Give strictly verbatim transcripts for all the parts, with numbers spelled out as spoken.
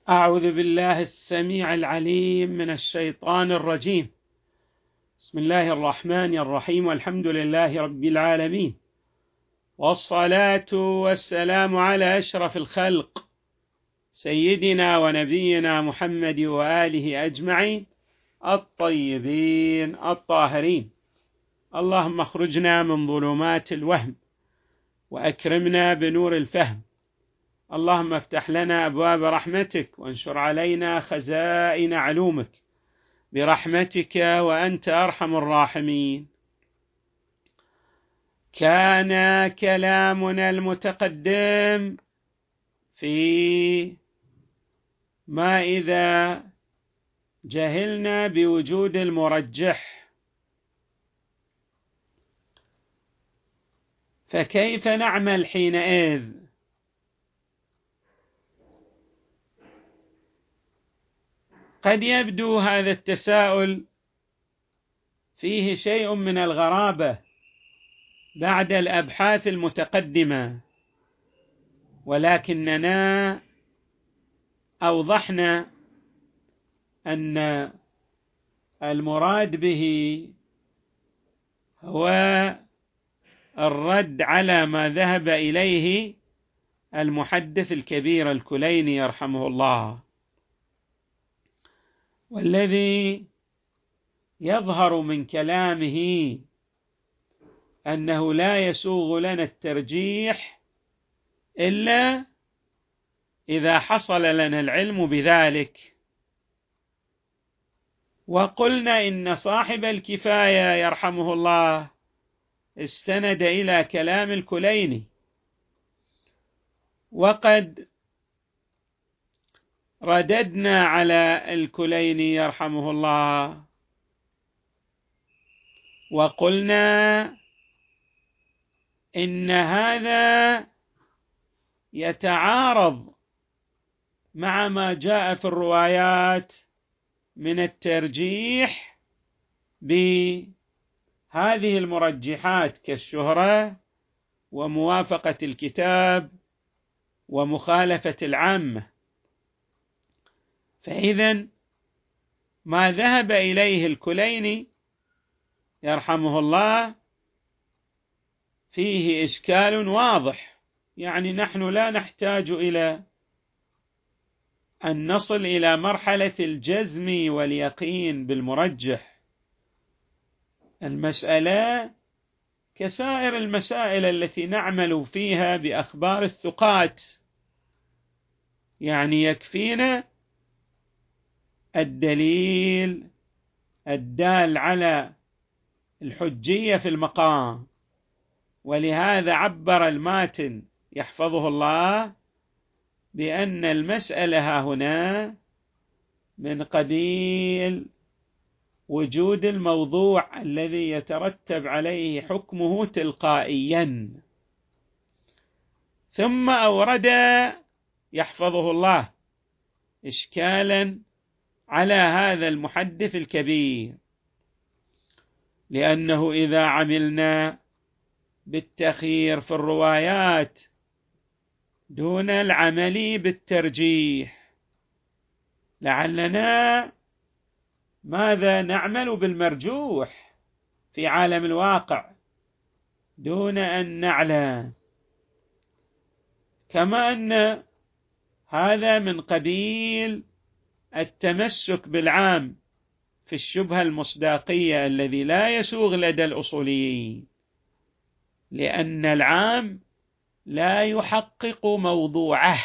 أعوذ بالله السميع العليم من الشيطان الرجيم. بسم الله الرحمن الرحيم، والحمد لله رب العالمين، والصلاة والسلام على أشرف الخلق سيدنا ونبينا محمد وآله أجمعين الطيبين الطاهرين. اللهم اخرجنا من ظلمات الوهم وأكرمنا بنور الفهم. اللهم افتح لنا أبواب رحمتك وانشر علينا خزائن علومك برحمتك وأنت أرحم الراحمين. كان كلامنا المتقدم في ما إذا جهلنا بوجود المرجح، فكيف نعمل حينئذ؟ قد يبدو هذا التساؤل فيه شيء من الغرابة بعد الأبحاث المتقدمة، ولكننا أوضحنا أن المراد به هو الرد على ما ذهب إليه المحدث الكبير الكليني يرحمه الله، والذي يظهر من كلامه أنه لا يسوغ لنا الترجيح إلا إذا حصل لنا العلم بذلك. وقلنا إن صاحب الكفاية يرحمه الله استند إلى كلام الكليني، وقد رددنا على الكليني يرحمه الله وقلنا إن هذا يتعارض مع ما جاء في الروايات من الترجيح بهذه المرجحات كالشهرة وموافقة الكتاب ومخالفة العامة. فإذن ما ذهب إليه الكليني يرحمه الله فيه إشكال واضح، يعني نحن لا نحتاج إلى أن نصل إلى مرحلة الجزم واليقين بالمرجح. المسألة كسائر المسائل التي نعمل فيها بأخبار الثقات، يعني يكفينا الدليل الدال على الحجية في المقام. ولهذا عبر الماتن يحفظه الله بأن المسألة هنا من قبيل وجود الموضوع الذي يترتب عليه حكمه تلقائيا. ثم أورد يحفظه الله إشكالا على هذا المحدث الكبير، لأنه إذا عملنا بالتخيير في الروايات دون العمل بالترجيح لعلنا ماذا نعمل بالمرجوح في عالم الواقع دون أن نعلم. كما أن هذا من قبيل التمسك بالعام في الشبهة المصداقية الذي لا يسوغ لدى الأصوليين، لأن العام لا يحقق موضوعه،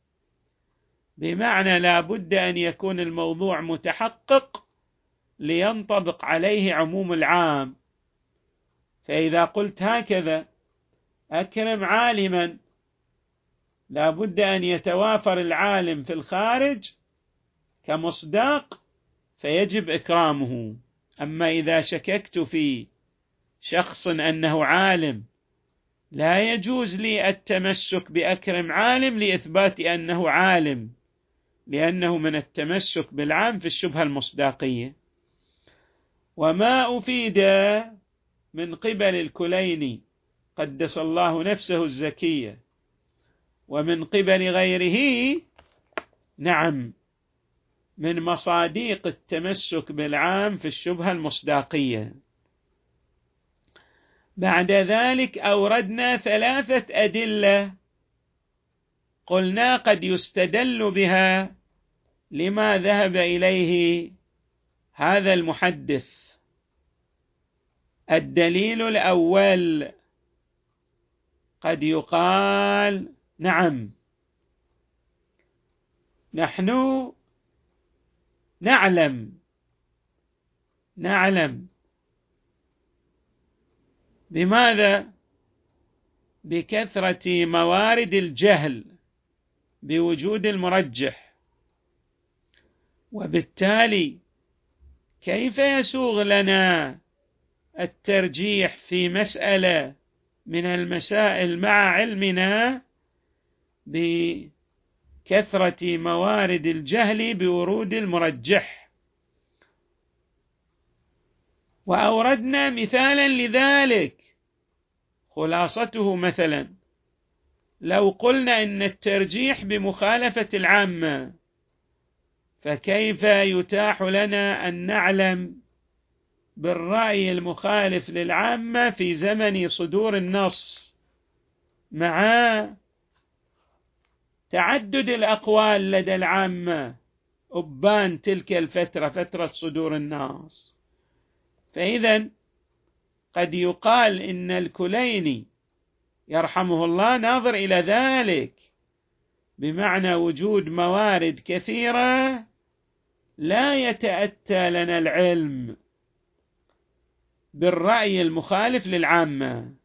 بمعنى لا بد أن يكون الموضوع متحقق لينطبق عليه عموم العام. فإذا قلت هكذا أكرم عالما، لا بد أن يتوافر العالم في الخارج كمصداق فيجب إكرامه. أما إذا شككت في شخص أنه عالم لا يجوز لي التمسك بأكرم عالم لإثبات أنه عالم، لأنه من التمسك بالعام في الشبهة المصداقية. وما أفيد من قبل الكليني قدس الله نفسه الزكية ومن قبل غيره نعم من مصادق التمسك بالعام في الشبهة المصداقية. بعد ذلك أوردنا ثلاثة أدلة قلنا قد يستدل بها لما ذهب إليه هذا المحدث. الدليل الأول قد يقال نعم نحن نعلم نعلم بماذا؟ بكثرة موارد الجهل بوجود المرجح، وبالتالي كيف يسوغ لنا الترجيح في مسألة من المسائل مع علمنا بكثرة موارد الجهل بورود المرجح؟ وأوردنا مثالا لذلك، خلاصته مثلا لو قلنا إن الترجيح بمخالفة العامة، فكيف يتاح لنا أن نعلم بالرأي المخالف للعامة في زمن صدور النص مع تعدد الأقوال لدى العامة أبان تلك الفترة فترة صدور النص؟ فإذا قد يقال إن الكليني يرحمه الله ناظر إلى ذلك، بمعنى وجود موارد كثيرة لا يتأتى لنا العلم بالرأي المخالف للعامة.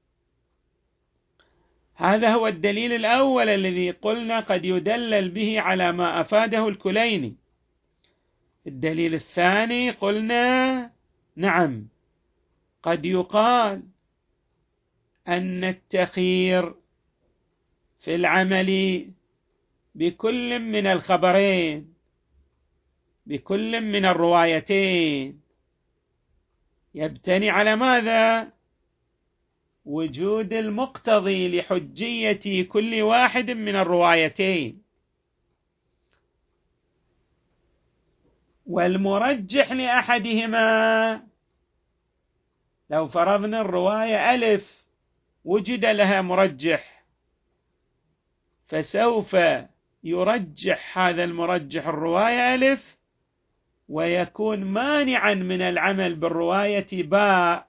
هذا هو الدليل الأول الذي قلنا قد يدلل به على ما أفاده الكليني. الدليل الثاني قلنا نعم قد يقال أن التخيير في العمل بكل من الخبرين بكل من الروايتين يبتني على ماذا؟ وجود المقتضي لحجية كل واحد من الروايتين، والمرجح لأحدهما لو فرضنا الرواية ألف وجد لها مرجح، فسوف يرجح هذا المرجح الرواية ألف ويكون مانعا من العمل بالرواية باء.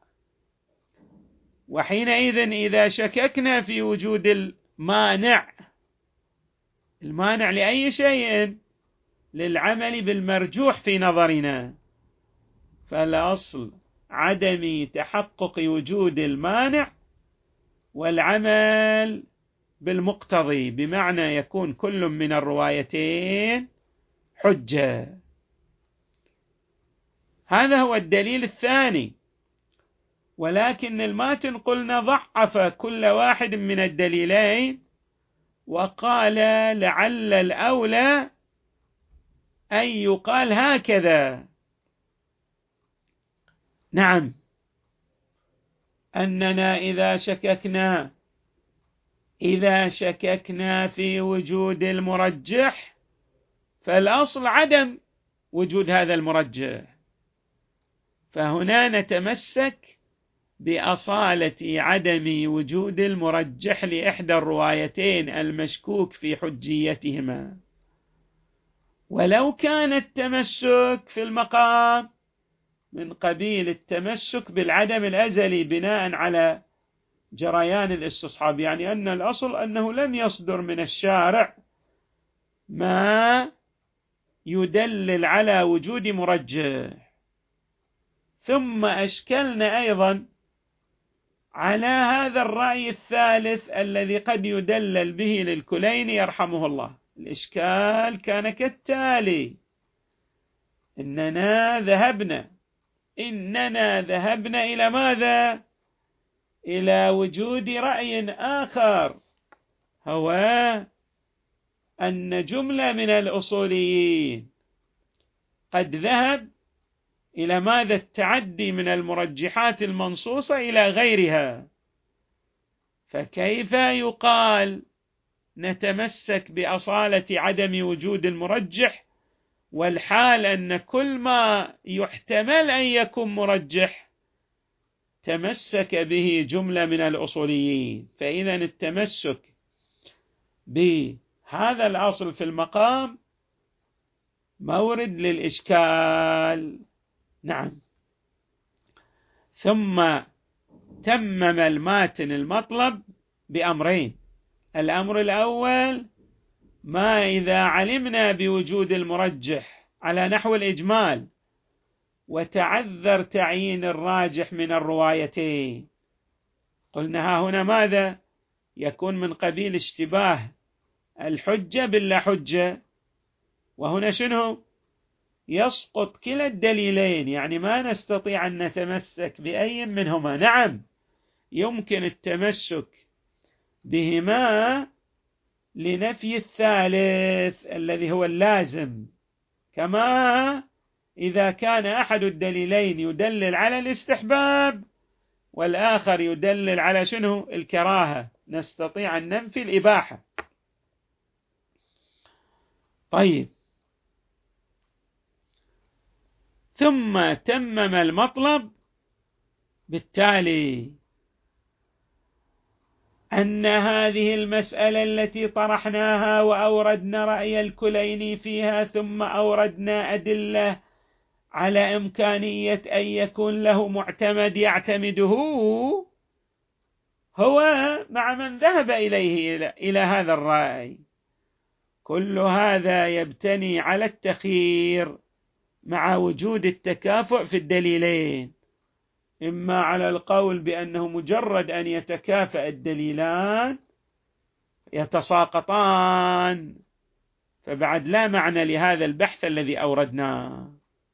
وحينئذ إذا شككنا في وجود المانع المانع لأي شيء للعمل بالمرجوح في نظرنا، فالأصل عدم تحقق وجود المانع والعمل بالمقتضي، بمعنى يكون كل من الروايتين حجة. هذا هو الدليل الثاني، ولكن الماتن قلنا ضعف كل واحد من الدليلين وقال لعل الأولى أن يقال هكذا: نعم أننا إذا شككنا إذا شككنا في وجود المرجح فالأصل عدم وجود هذا المرجح، فهنا نتمسك بأصالة عدم وجود المرجح لإحدى الروايتين المشكوك في حجيتهما. ولو كان التمسك في المقام من قبيل التمسك بالعدم الأزلي بناء على جريان الاستصحاب، يعني أن الأصل أنه لم يصدر من الشارع ما يدلل على وجود مرجح، ثم أشكلنا أيضا على هذا الرأي الثالث الذي قد يدلل به للكليني يرحمه الله. الإشكال كان كالتالي: إننا ذهبنا إننا ذهبنا إلى ماذا؟ إلى وجود رأي آخر، هو أن جملة من الأصوليين قد ذهب إلى ماذا؟ التعدي من المرجحات المنصوصة إلى غيرها. فكيف يقال نتمسك بأصالة عدم وجود المرجح، والحال أن كل ما يحتمل أن يكون مرجح تمسك به جملة من الأصوليين. فإذا التمسك بهذا الأصل في المقام مورد للإشكال. نعم. ثم تمم الماتن المطلب بأمرين. الأمر الأول: ما إذا علمنا بوجود المرجح على نحو الإجمال وتعذر تعيين الراجح من الروايتين، قلنا ها هنا ماذا؟ يكون من قبيل اشتباه الحجة باللا حجة، وهنا شنو؟ يسقط كلا الدليلين، يعني ما نستطيع أن نتمسك بأي منهما. نعم، يمكن التمسك بهما لنفي الثالث الذي هو اللازم، كما إذا كان أحد الدليلين يدلل على الاستحباب والآخر يدلل على شنو؟ الكراهة، نستطيع أن ننفي الإباحة. طيب، ثم تمم المطلب بالتالي أن هذه المسألة التي طرحناها وأوردنا رأي الكليني فيها، ثم أوردنا أدلة على إمكانية أن يكون له معتمد يعتمده، هو مع من ذهب إليه إلى هذا الرأي. كل هذا يبتني على التخيير مع وجود التكافؤ في الدليلين، إما على القول بأنه مجرد أن يتكافأ الدليلان يتساقطان، فبعد لا معنى لهذا البحث الذي أوردناه.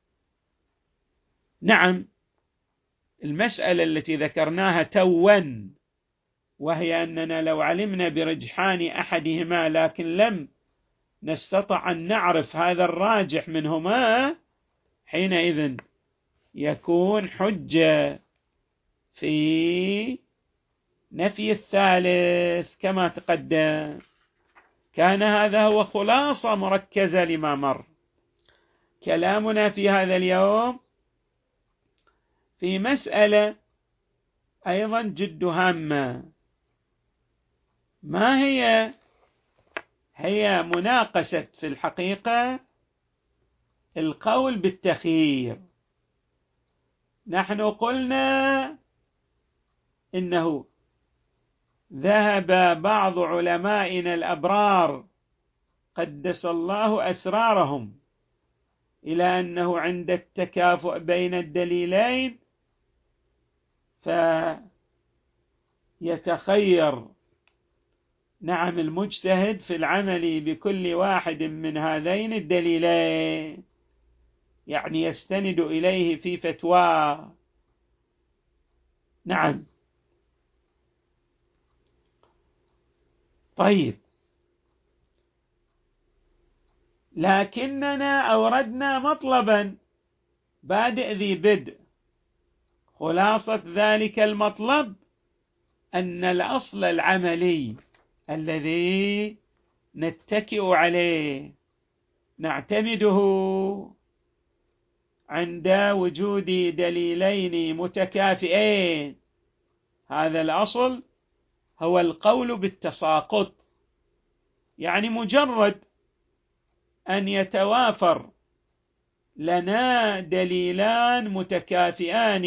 نعم، المسألة التي ذكرناها توا، وهي أننا لو علمنا برجحان أحدهما لكن لم نستطع أن نعرف هذا الراجح منهما، حينئذ يكون حجة في نفي الثالث كما تقدم. كان هذا هو خلاصة مركزة لما مر. كلامنا في هذا اليوم في مسألة أيضا جد هامة. ما هي؟ هي مناقشة في الحقيقة القول بالتخيير. نحن قلنا إنه ذهب بعض علمائنا الأبرار قدس الله أسرارهم إلى أنه عند التكافؤ بين الدليلين فيتخير نعم المجتهد في العمل بكل واحد من هذين الدليلين، يعني يستند إليه في فتوى. نعم. طيب، لكننا أوردنا مطلبا بادئ ذي بدء. خلاصة ذلك المطلب أن الأصل العملي الذي نتكئ عليه نعتمده عند وجود دليلين متكافئين، هذا الأصل هو القول بالتساقط. يعني مجرد أن يتوافر لنا دليلان متكافئان،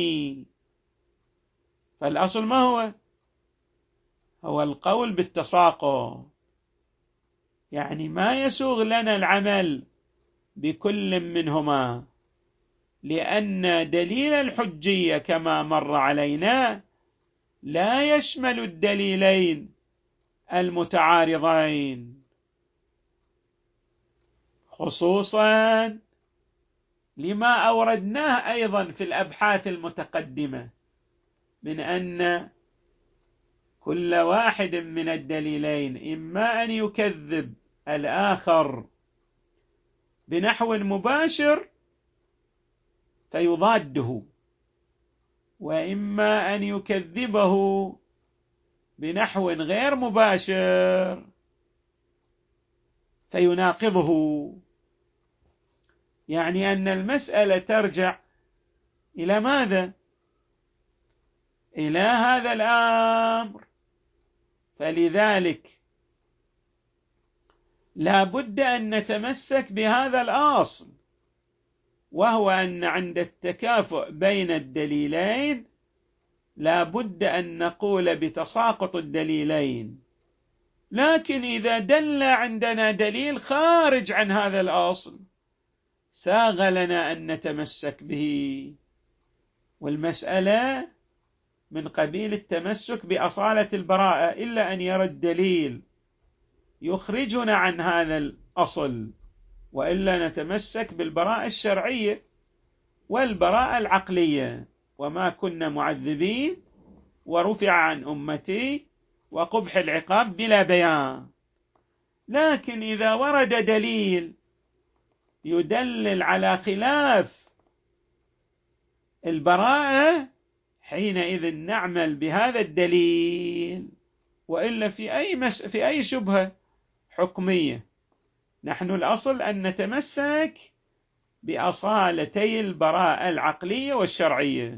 فالأصل ما هو؟ هو القول بالتساقط. يعني ما يسوغ لنا العمل بكل منهما، لأن دليل الحجية كما مر علينا لا يشمل الدليلين المتعارضين، خصوصا لما أوردناه أيضا في الأبحاث المتقدمة من أن كل واحد من الدليلين إما أن يكذب الآخر بنحو مباشر فيضاده، وإما أن يكذبه بنحو غير مباشر فيناقضه، يعني أن المسألة ترجع إلى ماذا؟ إلى هذا الأمر. فلذلك لا بد أن نتمسك بهذا الأصل، وهو أن عند التكافؤ بين الدليلين لا بد أن نقول بتساقط الدليلين. لكن إذا دل عندنا دليل خارج عن هذا الأصل ساغ لنا أن نتمسك به، والمسألة من قبيل التمسك بأصالة البراءة، إلا أن يرد دليل يخرجنا عن هذا الأصل، وإلا نتمسك بالبراءة الشرعية والبراءة العقلية. وما كنا معذبين ورفع عن أمتي وقبح العقاب بلا بيان. لكن إذا ورد دليل يدلل على خلاف البراءة حينئذ نعمل بهذا الدليل، وإلا في أي مس... في أي شبهة حكمية نحن الأصل أن نتمسك بأصالتي البراءة العقلية والشرعية،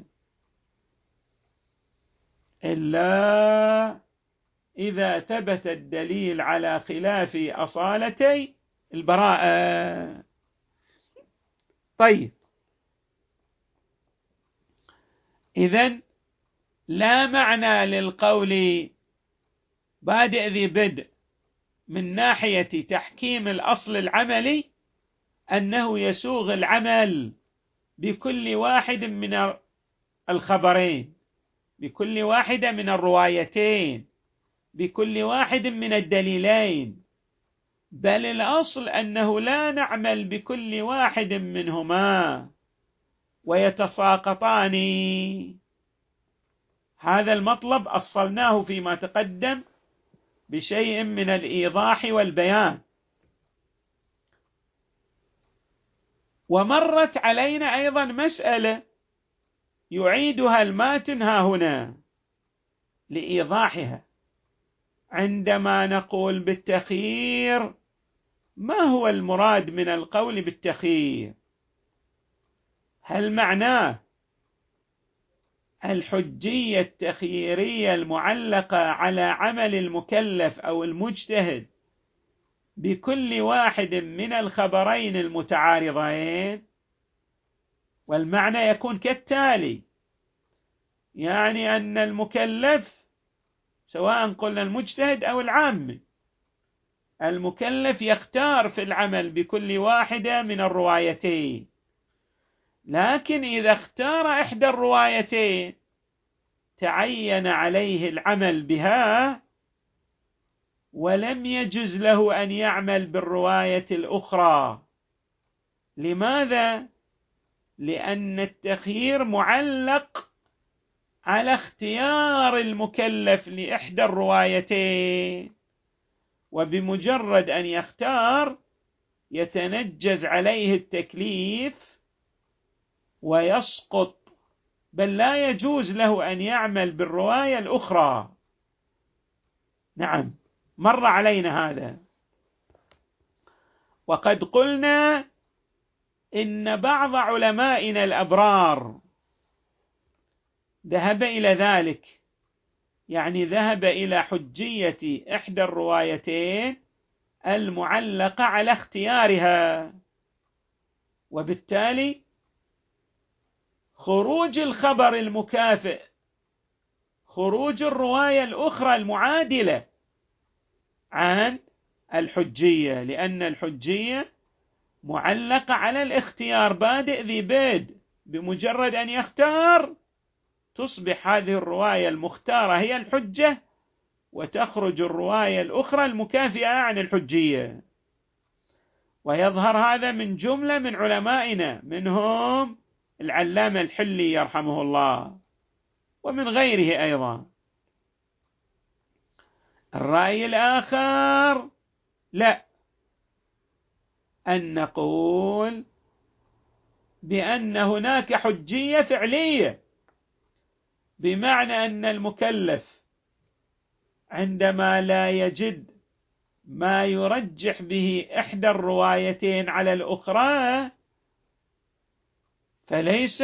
إلا إذا ثبت الدليل على خلاف أصالتي البراءة. طيب، إذن لا معنى للقول بادئ ذي بدء من ناحية تحكيم الأصل العملي أنه يسوغ العمل بكل واحد من الخبرين، بكل واحدة من الروايتين، بكل واحد من الدليلين، بل الأصل أنه لا نعمل بكل واحد منهما ويتساقطان. هذا المطلب أصلناه فيما تقدم بشيء من الإيضاح والبيان. ومرت علينا أيضا مسألة يعيدها الماتن ها هنا لإيضاحها. عندما نقول بالتخيير، ما هو المراد من القول بالتخيير؟ هل معناه الحجية التخييرية المعلقة على عمل المكلف أو المجتهد بكل واحد من الخبرين المتعارضين؟ والمعنى يكون كالتالي: يعني أن المكلف، سواء قلنا المجتهد أو العام، المكلف يختار في العمل بكل واحدة من الروايتين، لكن إذا اختار إحدى الروايتين تعين عليه العمل بها ولم يجز له أن يعمل بالرواية الأخرى. لماذا؟ لأن التخيير معلق على اختيار المكلف لإحدى الروايتين، وبمجرد أن يختار يتنجز عليه التكليف ويسقط، بل لا يجوز له أن يعمل بالرواية الأخرى. نعم، مر علينا هذا. وقد قلنا إن بعض علمائنا الأبرار ذهب إلى ذلك، يعني ذهب إلى حجية إحدى الروايتين المعلقة على اختيارها، وبالتالي خروج الخبر المكافئ، خروج الرواية الأخرى المعادلة عن الحجية، لأن الحجية معلقة على الاختيار، بادئ ذي بدء، بمجرد أن يختار تصبح هذه الرواية المختارة هي الحجة، وتخرج الرواية الأخرى المكافئة عن الحجية. ويظهر هذا من جملة من علمائنا، منهم العلامة الحلي يرحمه الله، ومن غيره أيضا. الرأي الآخر لا، أن نقول بأن هناك حجية فعلية، بمعنى أن المكلف عندما لا يجد ما يرجح به إحدى الروايتين على الأخرى فليس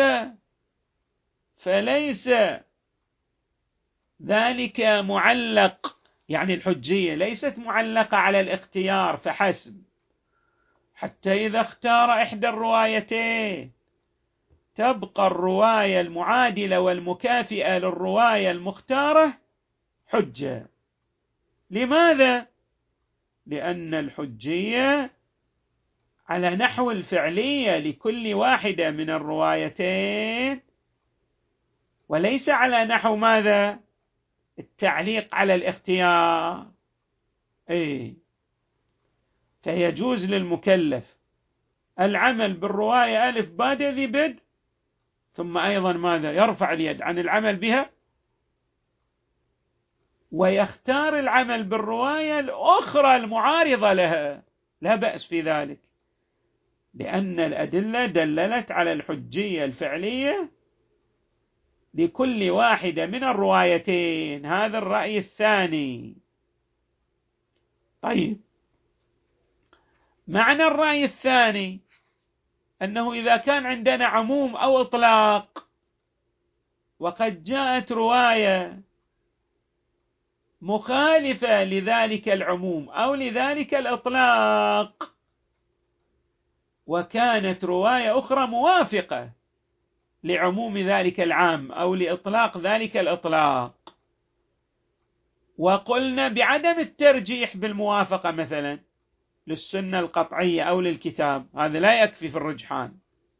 فليس ذلك معلق، يعني الحجية ليست معلقة على الاختيار فحسب، حتى إذا اختار إحدى الروايتين تبقى الرواية المعادلة والمكافئة للرواية المختارة حجة. لماذا؟ لأن الحجية على نحو الفعلية لكل واحدة من الروايتين، وليس على نحو ماذا؟ التعليق على الاختيار. أي فيجوز للمكلف العمل بالرواية ألف باد ذي بد، ثم أيضا ماذا؟ يرفع اليد عن العمل بها ويختار العمل بالرواية الأخرى المعارضة لها، لا بأس في ذلك، لأن الأدلة دللت على الحجية الفعلية لكل واحدة من الروايتين. هذا الرأي الثاني. طيب، معنى الرأي الثاني أنه إذا كان عندنا عموم أو إطلاق وقد جاءت رواية مخالفة لذلك العموم أو لذلك الإطلاق، وكانت رواية أخرى موافقة لعموم ذلك العام أو لإطلاق ذلك الإطلاق، وقلنا بعدم الترجيح بالموافقة مثلا للسنة القطعية أو للكتاب، هذا لا يكفي في الرجحان،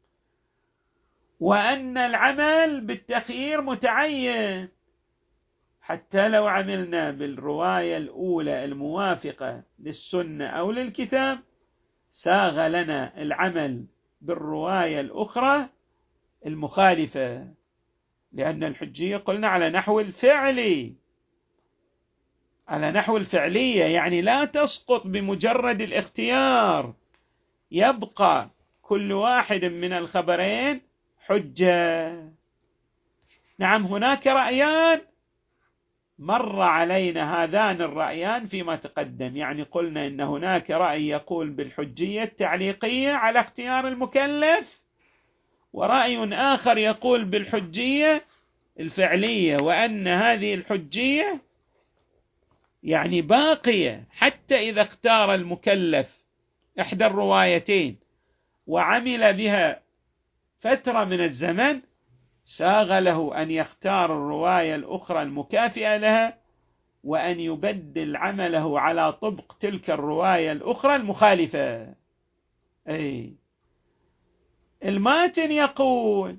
وأن العمل بالتخيير متعين، حتى لو عملنا بالرواية الأولى الموافقة للسنة أو للكتاب ساغ لنا العمل بالرواية الأخرى المخالفة، لأن الحجية قلنا على نحو الفعلي، على نحو الفعلية، يعني لا تسقط بمجرد الاختيار، يبقى كل واحد من الخبرين حجة. نعم، هناك رأيان مر علينا هذان الرأيان فيما تقدم، يعني قلنا إن هناك رأي يقول بالحجية التعليقية على اختيار المكلف، ورأي آخر يقول بالحجية الفعلية، وأن هذه الحجية يعني باقية حتى إذا اختار المكلف إحدى الروايتين وعمل بها فترة من الزمن ساغ له أن يختار الرواية الأخرى المكافئة لها وأن يبدل عمله على طبق تلك الرواية الأخرى المخالفة. أي الماتن يقول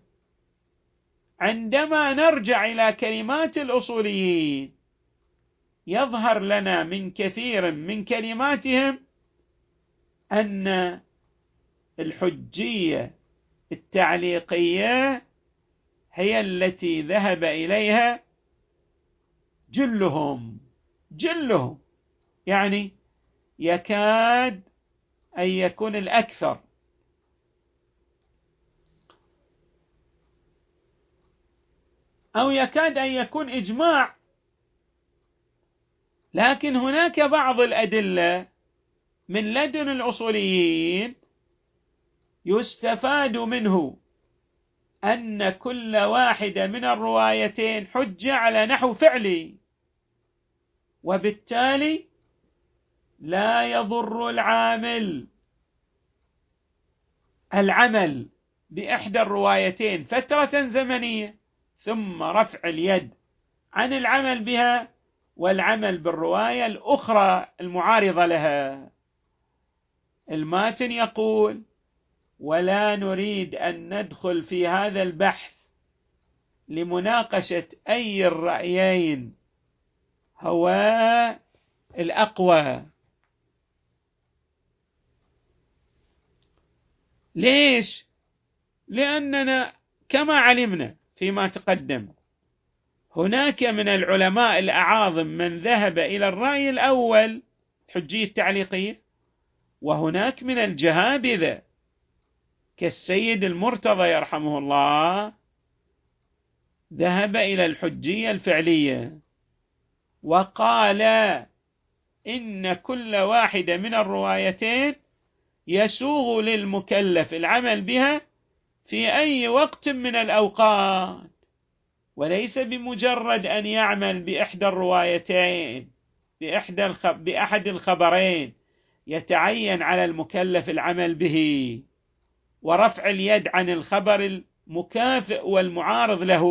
عندما نرجع إلى كلمات الأصوليين يظهر لنا من كثير من كلماتهم أن الحجية التعليقية هي التي ذهب إليها جلهم جلهم يعني يكاد أن يكون الأكثر، أو يكاد أن يكون إجماع، لكن هناك بعض الأدلة من لدن الأصوليين يستفاد منه أن كل واحدة من الروايتين حجة على نحو فعلي، وبالتالي لا يضر العامل العمل بإحدى الروايتين فترة زمنية ثم رفع اليد عن العمل بها والعمل بالرواية الأخرى المعارضة لها. الماتن يقول ولا نريد أن ندخل في هذا البحث لمناقشة أي الرأيين هو الأقوى. ليش؟ لأننا كما علمنا فيما تقدم هناك من العلماء الأعاظم من ذهب إلى الرأي الأول الحجية التعليقية، وهناك من الجهابذة كالسيد المرتضى يرحمه الله ذهب إلى الحجية الفعلية، وقال إن كل واحدة من الروايتين يسوغ للمكلف العمل بها في أي وقت من الأوقات، وليس بمجرد أن يعمل بإحدى الروايتين بإحدى الخ... بأحد الخبرين يتعين على المكلف العمل به ورفع اليد عن الخبر المكافئ والمعارض له.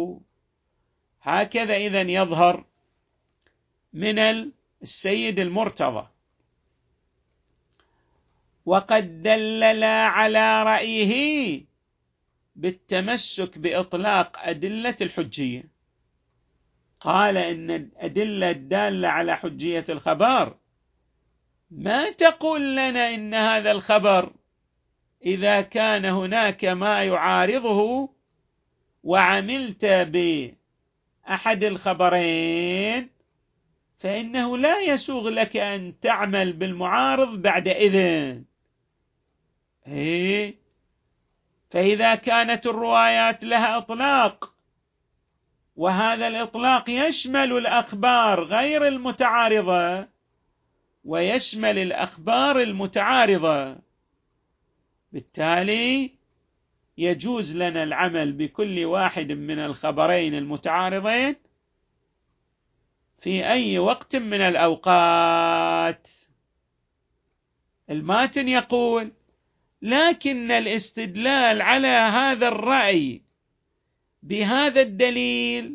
هكذا إذن يظهر من السيد المرتضى. وقد دلل على رأيه بالتمسك بإطلاق أدلة الحجية، قال إن الأدلة الدالة على حجية الخبر ما تقول لنا إن هذا الخبر إذا كان هناك ما يعارضه وعملت بأحد الخبرين فإنه لا يسوغ لك أن تعمل بالمعارض بعد إذن. إيه؟ فإذا كانت الروايات لها إطلاق وهذا الإطلاق يشمل الأخبار غير المتعارضة ويشمل الأخبار المتعارضة، بالتالي يجوز لنا العمل بكل واحد من الخبرين المتعارضين في أي وقت من الأوقات. الماتن يقول: لكن الاستدلال على هذا الرأي بهذا الدليل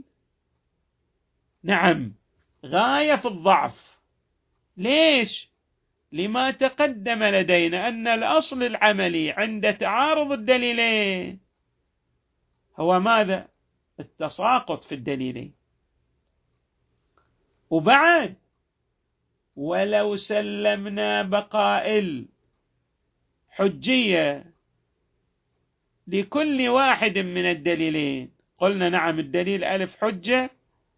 نعم غاية في الضعف. ليش؟ لما تقدم لدينا أن الأصل العملي عند تعارض الدليلين هو ماذا؟ التساقط في الدليلين. وبعد ولو سلمنا بقاء الحجية لكل واحد من الدليلين، قلنا نعم الدليل ألف حجة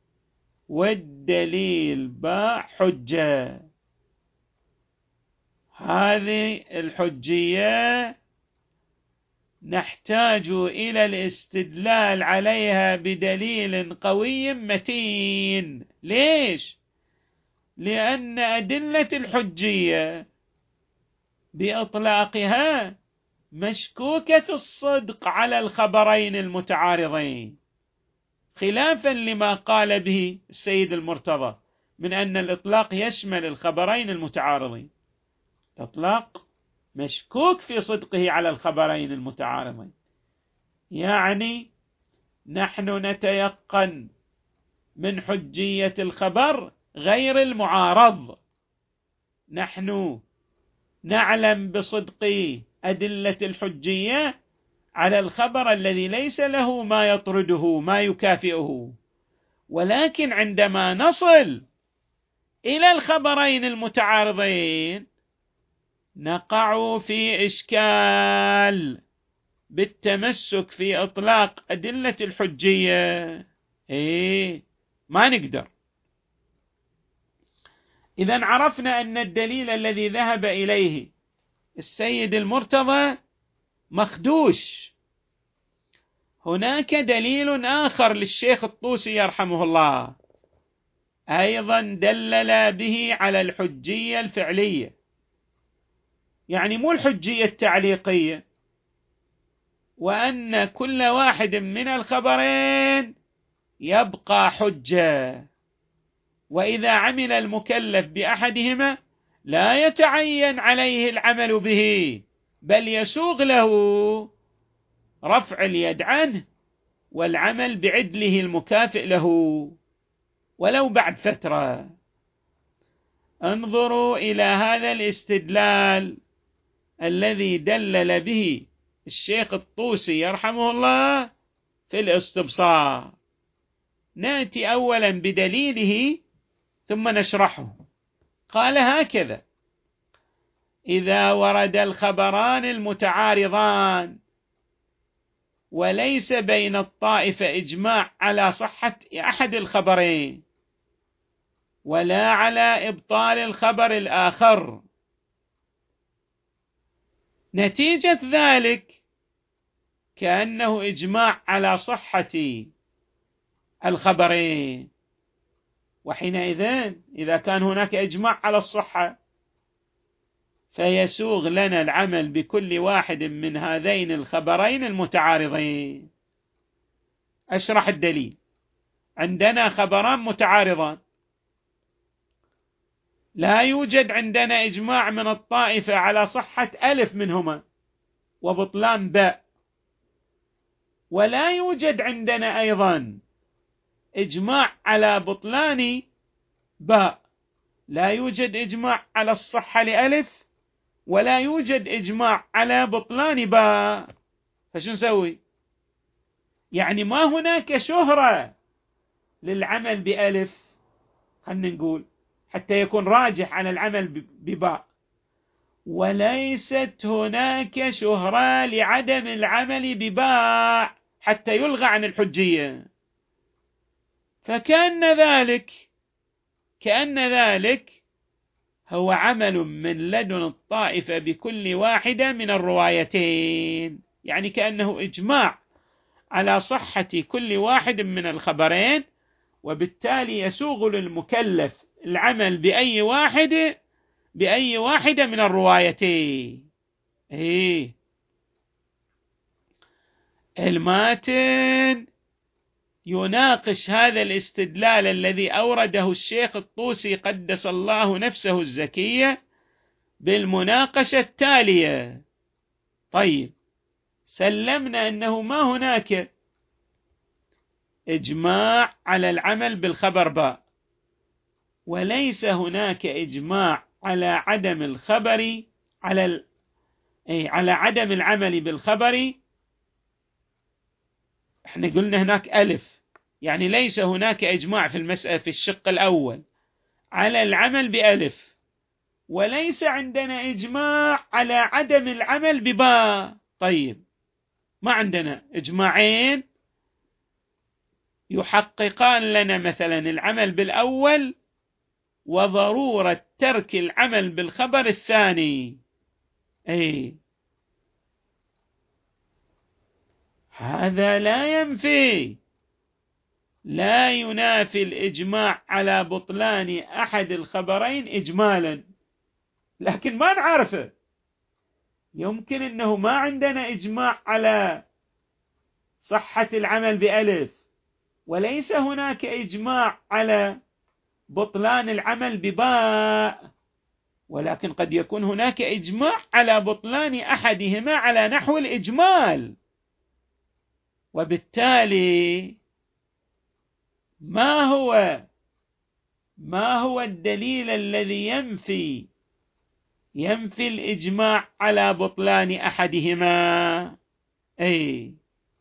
والدليل باء حجة، هذه الحجية نحتاج إلى الاستدلال عليها بدليل قوي متين. ليش؟ لأن أدلة الحجية بإطلاقها مشكوكة الصدق على الخبرين المتعارضين، خلافا لما قال به السيد المرتضى من أن الإطلاق يشمل الخبرين المتعارضين. الإطلاق مشكوك في صدقه على الخبرين المتعارضين، يعني نحن نتيقن من حجية الخبر غير المعارض، نحن نعلم بصدق أدلة الحجية على الخبر الذي ليس له ما يطرده ما يكافئه، ولكن عندما نصل إلى الخبرين المتعارضين نقع في إشكال بالتمسك في إطلاق أدلة الحجية. إيه ما نقدر. إذن عرفنا أن الدليل الذي ذهب إليه السيد المرتضى مخدوش. هناك دليل آخر للشيخ الطوسي يرحمه الله أيضا دلل به على الحجية الفعلية، يعني مو الحجية التعليقية، وأن كل واحد من الخبرين يبقى حجة، وإذا عمل المكلف بأحدهما لا يتعين عليه العمل به بل يسوغ له رفع اليد عنه والعمل بعدله المكافئ له ولو بعد فترة. انظروا إلى هذا الاستدلال الذي دلل به الشيخ الطوسي يرحمه الله في الاستبصار. نأتي أولا بدليله ثم نشرحه. قال هكذا: إذا ورد الخبران المتعارضان وليس بين الطائفة إجماع على صحة أحد الخبرين ولا على إبطال الخبر الآخر، نتيجة ذلك كأنه إجماع على صحة الخبرين، وحينئذ إذا كان هناك إجماع على الصحة فيسوغ لنا العمل بكل واحد من هذين الخبرين المتعارضين. أشرح الدليل. عندنا خبران متعارضان، لا يوجد عندنا إجماع من الطائفة على صحة ألف منهما وبطلان باء، ولا يوجد عندنا أيضا إجماع على بطلان باء. لا يوجد إجماع على الصحة لألف، ولا يوجد إجماع على بطلان باء. فشو نسوي؟ يعني ما هناك شهرة للعمل بألف، خلنا نقول حتى يكون راجح على العمل بباء، وليست هناك شهرة لعدم العمل بباء حتى يلغى عن الحجية. فكأن ذلك كأن ذلك هو عمل من لدن الطائفة بكل واحدة من الروايتين، يعني كأنه إجماع على صحة كل واحد من الخبرين، وبالتالي يسوغ للمكلف العمل بأي واحد بأي واحدة من الروايتين. إيه الماتن يناقش هذا الاستدلال الذي أورده الشيخ الطوسي قدس الله نفسه الزكية بالمناقشة التالية. طيب، سلمنا أنه ما هناك إجماع على العمل بالخبر باء، وليس هناك إجماع على عدم الخبر على ال... أي على عدم العمل بالخبر. احنا قلنا هناك ألف، يعني ليس هناك إجماع في المسألة في الشق الأول على العمل بألف، وليس عندنا إجماع على عدم العمل بباء. طيب، ما عندنا إجماعين يحققان لنا مثلا العمل بالأول وضرورة ترك العمل بالخبر الثاني. أي هذا لا ينفي لا ينافي الإجماع على بطلان أحد الخبرين إجمالا، لكن ما نعرفه. يمكن أنه ما عندنا إجماع على صحة العمل بألف، وليس هناك إجماع على بطلان العمل بباء، ولكن قد يكون هناك إجماع على بطلان أحدهما على نحو الإجمال. وبالتالي ما هو ما هو الدليل الذي ينفي ينفي الإجماع على بطلان أحدهما؟ أي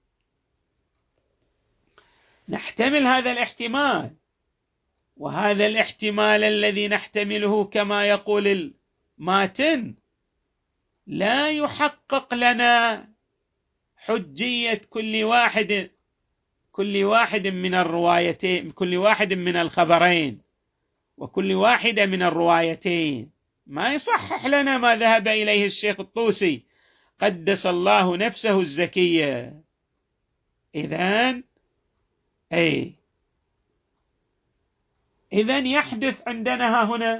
نحتمل هذا الاحتمال، وهذا الاحتمال الذي نحتمله كما يقول الماتن لا يحقق لنا حجية كل واحد كل واحد من الروايتين، كل واحد من الخبرين وكل واحدة من الروايتين. ما يصحح لنا ما ذهب إليه الشيخ الطوسي قدس الله نفسه الزكية. إذن أي إذن يحدث عندنا هنا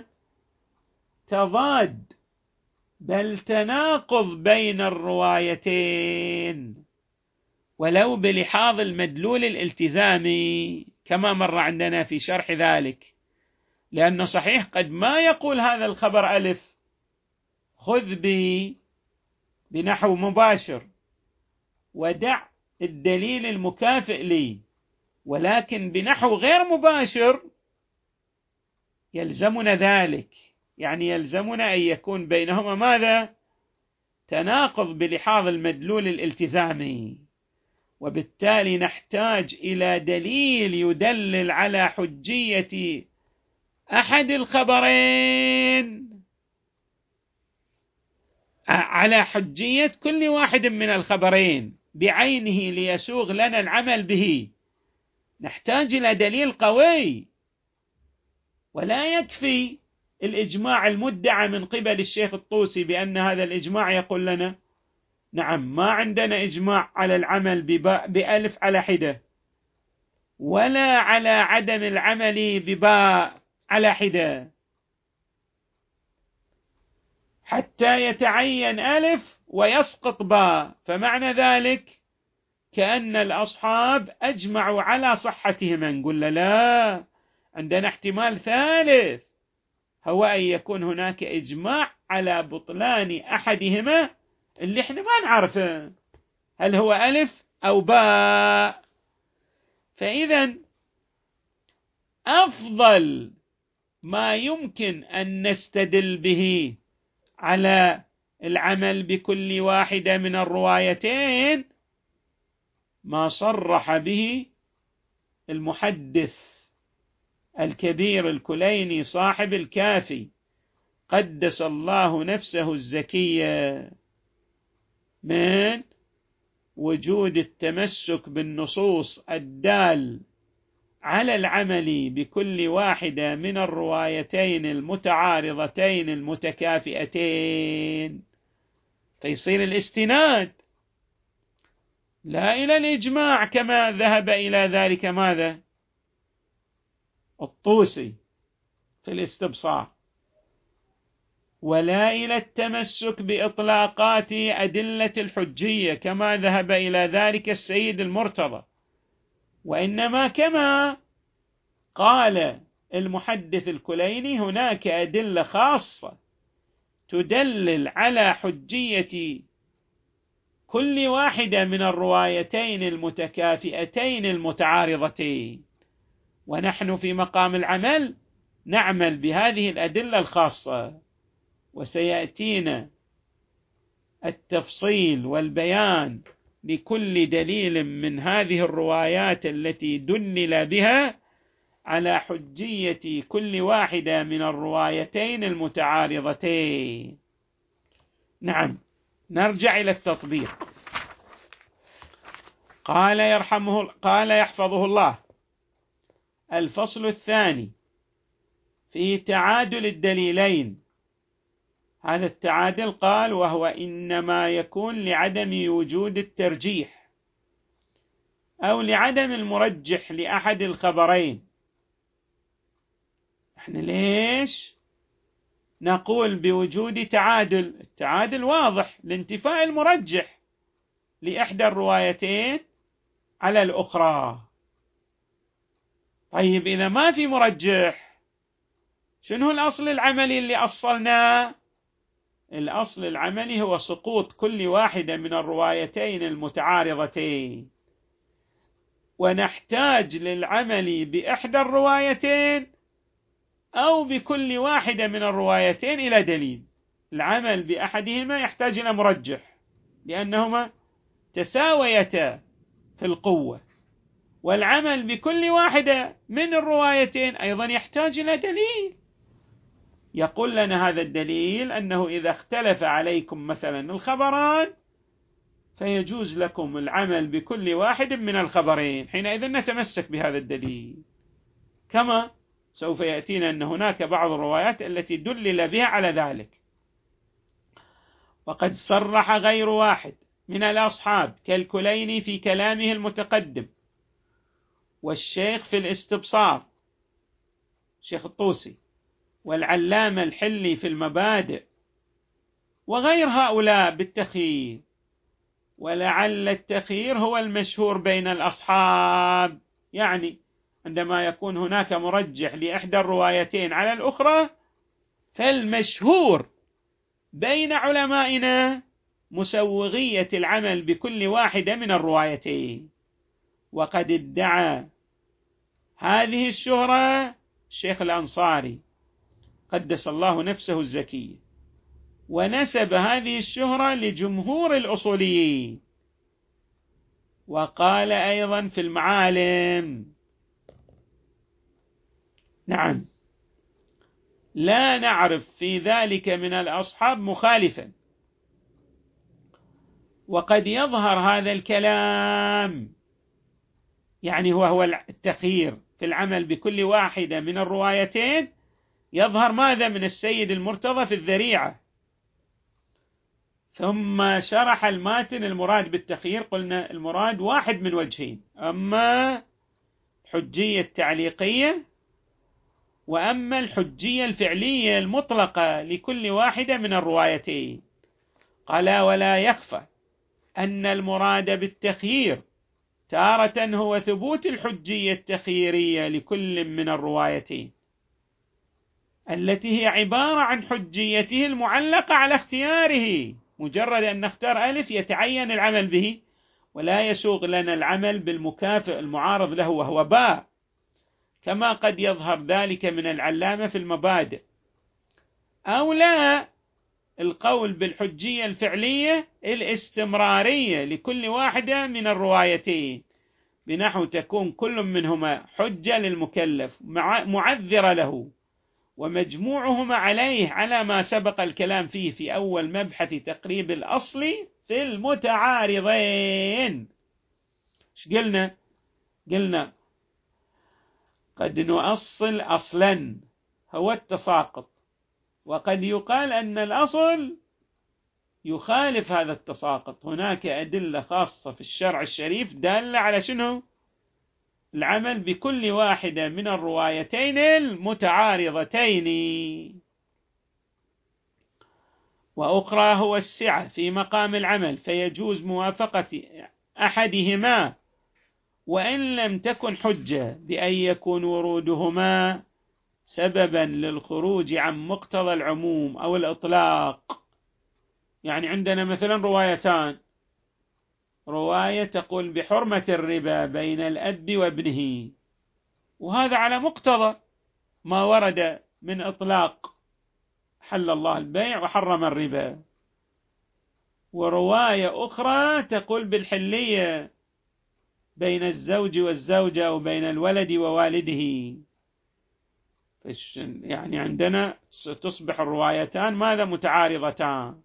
تضاد بل تناقض بين الروايتين، ولو بلحاظ المدلول الالتزامي كما مر عندنا في شرح ذلك. لأنه صحيح قد ما يقول هذا الخبر ألف خذ بي بنحو مباشر ودع الدليل المكافئ لي، ولكن بنحو غير مباشر يلزمنا ذلك، يعني يلزمنا أن يكون بينهما ماذا؟ تناقض بلحاظ المدلول الالتزامي، وبالتالي نحتاج إلى دليل يدلل على حجية أحد الخبرين على حجية كل واحد من الخبرين بعينه ليسوغ لنا العمل به. نحتاج إلى دليل قوي، ولا يكفي الإجماع المدعى من قبل الشيخ الطوسي بأن هذا الإجماع يقول لنا نعم ما عندنا إجماع على العمل بألف على حدة، ولا على عدم العمل بباء على حدة، حتى يتعين ألف ويسقط باء. فمعنى ذلك كأن الأصحاب أجمعوا على صحتهما. نقول له لا، عندنا احتمال ثالث، هو أن يكون هناك إجماع على بطلان أحدهما اللي احنا ما نعرفه هل هو ألف أو باء. فإذا أفضل ما يمكن أن نستدل به على العمل بكل واحدة من الروايتين ما صرح به المحدث الكبير الكليني صاحب الكافي قدس الله نفسه الزكية، من وجود التمسك بالنصوص الدال على العمل بكل واحدة من الروايتين المتعارضتين المتكافئتين، فيصير الاستناد لا إلى الإجماع كما ذهب إلى ذلك ماذا؟ الطوسي في الاستبصار، ولا إلى التمسك بإطلاقات أدلة الحجية كما ذهب إلى ذلك السيد المرتضى، وإنما كما قال المحدث الكليني هناك أدلة خاصة تدلل على حجية كل واحدة من الروايتين المتكافئتين المتعارضتين، ونحن في مقام العمل نعمل بهذه الأدلة الخاصة. وسيأتينا التفصيل والبيان لكل دليل من هذه الروايات التي دلل بها على حجية كل واحدة من الروايتين المتعارضتين. نعم، نرجع إلى التطبيق. قال يرحمه قال يحفظه الله: الفصل الثاني في تعادل الدليلين. هذا التعادل قال وهو إنما يكون لعدم وجود الترجيح أو لعدم المرجح لأحد الخبرين. احنا ليش نقول بوجود تعادل؟ التعادل واضح لانتفاء المرجح لإحدى الروايتين على الأخرى. طيب إذا ما في مرجح، شنو الأصل العملي اللي أصلناه؟ الأصل العملي هو سقوط كل واحدة من الروايتين المتعارضتين، ونحتاج للعمل بإحدى الروايتين أو بكل واحدة من الروايتين إلى دليل. العمل بأحدهما يحتاج إلى مرجح لأنهما تساويتا في القوة، والعمل بكل واحدة من الروايتين أيضا يحتاج إلى دليل. يقول لنا هذا الدليل أنه إذا اختلف عليكم مثلا الخبران فيجوز لكم العمل بكل واحد من الخبرين، حينئذ نتمسك بهذا الدليل. كما سوف يأتينا أن هناك بعض الروايات التي دلل بها على ذلك. وقد صرح غير واحد من الأصحاب كالكليني في كلامه المتقدم، والشيخ في الاستبصار شيخ الطوسي، والعلامة الحلي في المبادئ، وغير هؤلاء بالتخيير. ولعل التخيير هو المشهور بين الأصحاب، يعني عندما يكون هناك مرجح لإحدى الروايتين على الأخرى فالمشهور بين علمائنا مسوغية العمل بكل واحدة من الروايتين. وقد ادعى هذه الشهرة الشيخ الأنصاري قدس الله نفسه الزكية، ونسب هذه الشهرة لجمهور الأصوليين. وقال أيضا في المعالم: نعم، لا نعرف في ذلك من الأصحاب مخالفا. وقد يظهر هذا الكلام، يعني هو هو التخيير في العمل بكل واحدة من الروايتين، يظهر ماذا من السيد المرتضى في الذريعة. ثم شرح الماتن المراد بالتخيير، قلنا المراد واحد من وجهين: أما الحجية التعليقية، وأما الحجية الفعلية المطلقة لكل واحدة من الروايتين. قال: ولا يخفى أن المراد بالتخيير تارة هو ثبوت الحجية التخييرية لكل من الروايتين، التي هي عبارة عن حجيته المعلقة على اختياره. مجرد أن نختار ألف يتعين العمل به، ولا يسوغ لنا العمل بالمكافئ المعارض له وهو باء، كما قد يظهر ذلك من العلامة في المبادئ. أو لا، القول بالحجية الفعلية الاستمرارية لكل واحدة من الروايتين، بنحو تكون كل منهما حجة للمكلف معذرة له، ومجموعهما عليه على ما سبق الكلام فيه في أول مبحث تقريب الأصل في المتعارضين. ايش قلنا؟ قلنا قد نؤصل أصلا هو التساقط، وقد يقال أن الأصل يخالف هذا التساقط. هناك أدلة خاصة في الشرع الشريف دالة على شنو؟ العمل بكل واحدة من الروايتين المتعارضتين. وأخرى هو السعة في مقام العمل، فيجوز موافقة أحدهما وإن لم تكن حجة، بأن يكون ورودهما سببا للخروج عن مقتضى العموم أو الإطلاق. يعني عندنا مثلا روايتان، رواية تقول بحرمة الربا بين الأب وابنه، وهذا على مقتضى ما ورد من إطلاق حل الله البيع وحرم الربا. ورواية أخرى تقول بالحلية بين الزوج والزوجة أو بين الولد ووالده. يعني عندنا تصبح الروايتان ماذا؟ متعارضتان.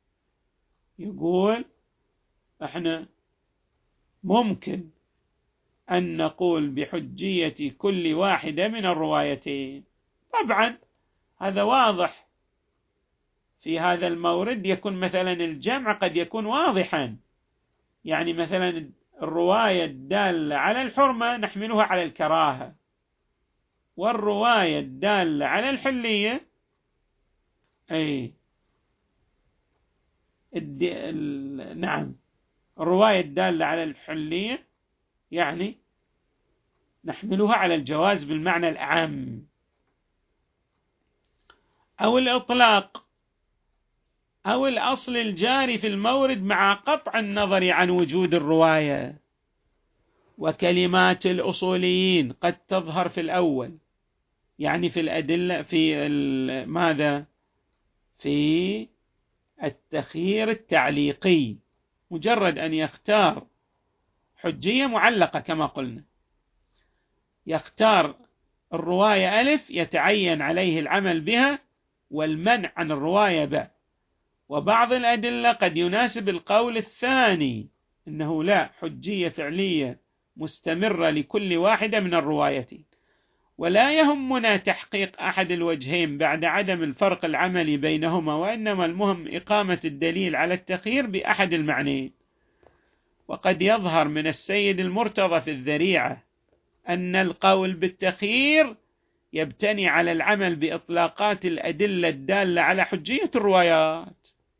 يقول احنا ممكن أن نقول بحجية كل واحدة من الروايتين. طبعا هذا واضح في هذا المورد، يكون مثلا الجمع قد يكون واضحا، يعني مثلا الرواية الدالة على الحرمة نحملها على الكراهة، والرواية الدالة على الحلية أي الد... ال... نعم الرواية الدالة على الحلية يعني نحملها على الجواز بالمعنى الأعم، أو الإطلاق، أو الأصل الجاري في المورد مع قطع النظر عن وجود الرواية. وكلمات الأصوليين قد تظهر في الأول، يعني في الأدلة في ماذا؟ في التخيير التعليقي، مجرد أن يختار حجية معلقة كما قلنا، يختار الرواية ألف يتعين عليه العمل بها والمنع عن الرواية باء. وبعض الأدلة قد يناسب القول الثاني، إنه لا، حجية فعلية مستمرة لكل واحدة من الروايتين، ولا يهمنا تحقيق أحد الوجهين بعد عدم الفرق العملي بينهما، وإنما المهم إقامة الدليل على التخيير بأحد المعنيين. وقد يظهر من السيد المرتضى في الذريعة أن القول بالتخيير يبتني على العمل بإطلاقات الأدلة الدالة على حجية الروايات.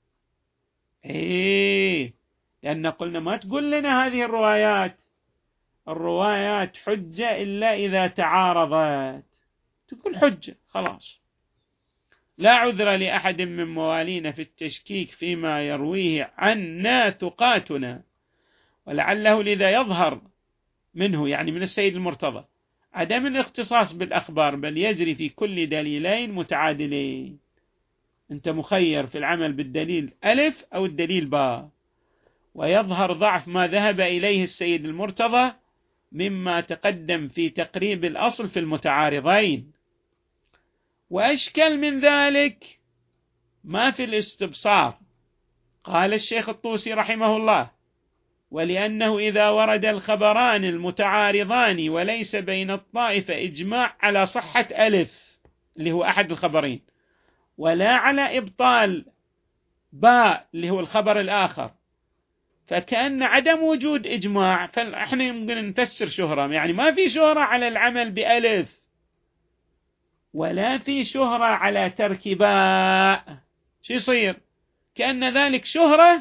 إيه، لأن قلنا ما تقول لنا هذه الروايات الروايات حجة إلا إذا تعارضت، تقول حجة خلاص. لا عذر لأحد من موالينا في التشكيك فيما يرويه عنا ثقاتنا، ولعله لذا يظهر منه، يعني من السيد المرتضى، عدم الاختصاص بالأخبار، بل يجري في كل دليلين متعادلين. أنت مخير في العمل بالدليل ألف أو الدليل باء. ويظهر ضعف ما ذهب إليه السيد المرتضى مما تقدم في تقريب الأصل في المتعارضين. وأشكل من ذلك ما في الاستبصار. قال الشيخ الطوسي رحمه الله: ولأنه إذا ورد الخبران المتعارضان وليس بين الطائفة إجماع على صحة ألف اللي هو أحد الخبرين، ولا على إبطال باء اللي هو الخبر الآخر، فكأن عدم وجود إجماع، فإحنا يمكن نفسر شهرة، يعني ما في شهرة على العمل بألف ولا في شهرة على ترك باء، شو يصير؟ كأن ذلك شهرة